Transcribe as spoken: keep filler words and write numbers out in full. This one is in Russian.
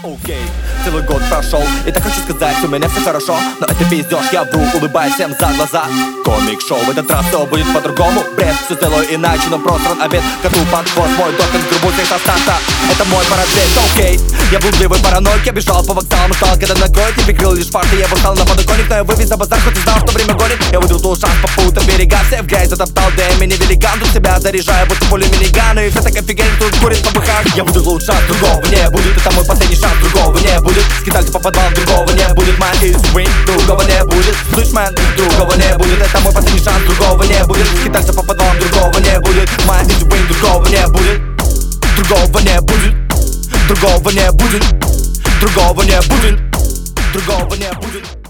Окей, целый год прошел, и так хочу сказать, у меня все хорошо. Но это пиздёж, я вдруг улыбаюсь всем за глаза. Комик-шоу, в этот раз все будет по-другому. Бред, все сделаю иначе, но просран обед. Коту под хвост, мой допинг, грубу здесь со старта. Это мой портрет, окей. Я блудливый параноик, я бежал по вокзалам, ждал, когда накроет. И прикрыл лишь фарты, я бросал на подоконник. Но я вывез за базар, хоть и знал, что время гонит. Я выдвинул шанс, попутал берега, все в грязь затоптал. Да я мини великан, тут себя заряжаю, будто пули миниганы. И все так офигенно, тут курит по быхах. Я выдвинул шанс, другого не будет. Это мой последний шанс, другого не будет. Скитальцы по подвалам, другого не будет. Man is win, другого не будет. Слышь, man, другого не будет. Это мой последний шанс, другого не будет. Скитальцы по подвалам, другого не будет. Man is win, другого не будет. Другого не будет. Другого не будет. Другого не будет. Другого не будет.